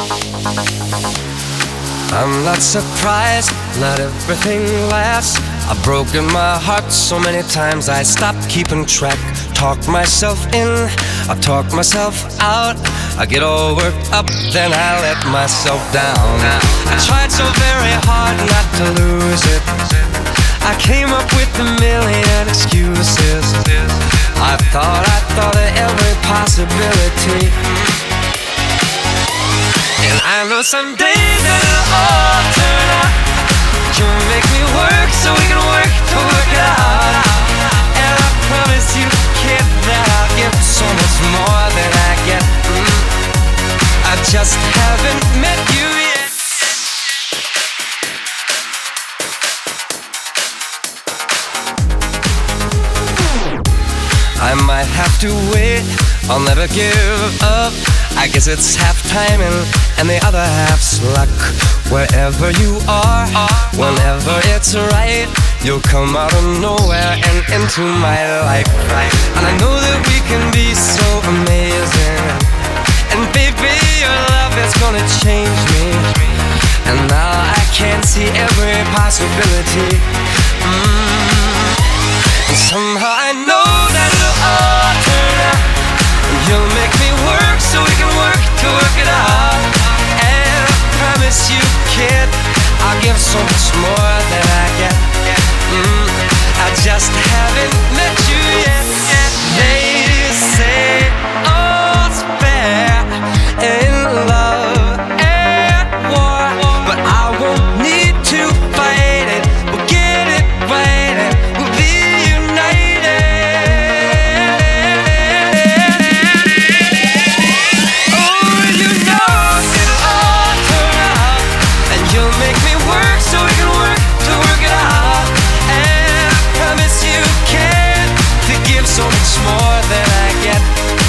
I'm not surprised, not everything lasts. I've broken my heart so many times I stopped keeping track. Talk myself in, I talk myself out. I get all worked up, then I let myself down. I tried so very hard not to lose it. I came up with a million excuses. I thought of every possibility. And I know someday that it'll all turn out. You'll make me work so we can work to work it out. And I promise you, kid, that I'll give so much more than I get. I just haven't met you yet. I might have to wait, I'll never give up. I guess it's half timing and the other half's luck. Wherever you are, whenever it's right, you'll come out of nowhere and into my life. And I know that we can be so amazing. And baby, your love is gonna change me. And now I can see every possibility. And somehow I know that it'll all turn out. You'll make me work so we can work to work it out. And I promise you, kid, I'll give so much more than I get. I just haven't met you yet. They say all's fair in love and war, but I won't need to fight it. We'll get it right and we'll be united. So much more than I get,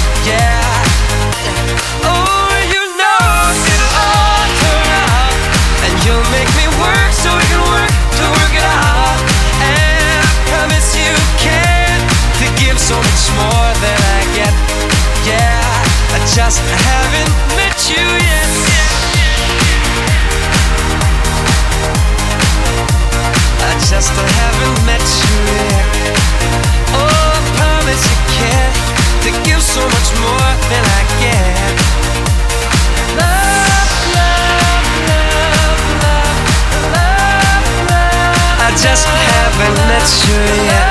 yeah. Oh, you know it'll all turn out. And you'll make me work so we can work to work it out. And I promise you can to give so much more than I get, yeah. I just haven't met you yet. I just haven't met you yet. Oh, you can to give so much more than I get. Love, love, love, love, love, love. I just haven't met you yet.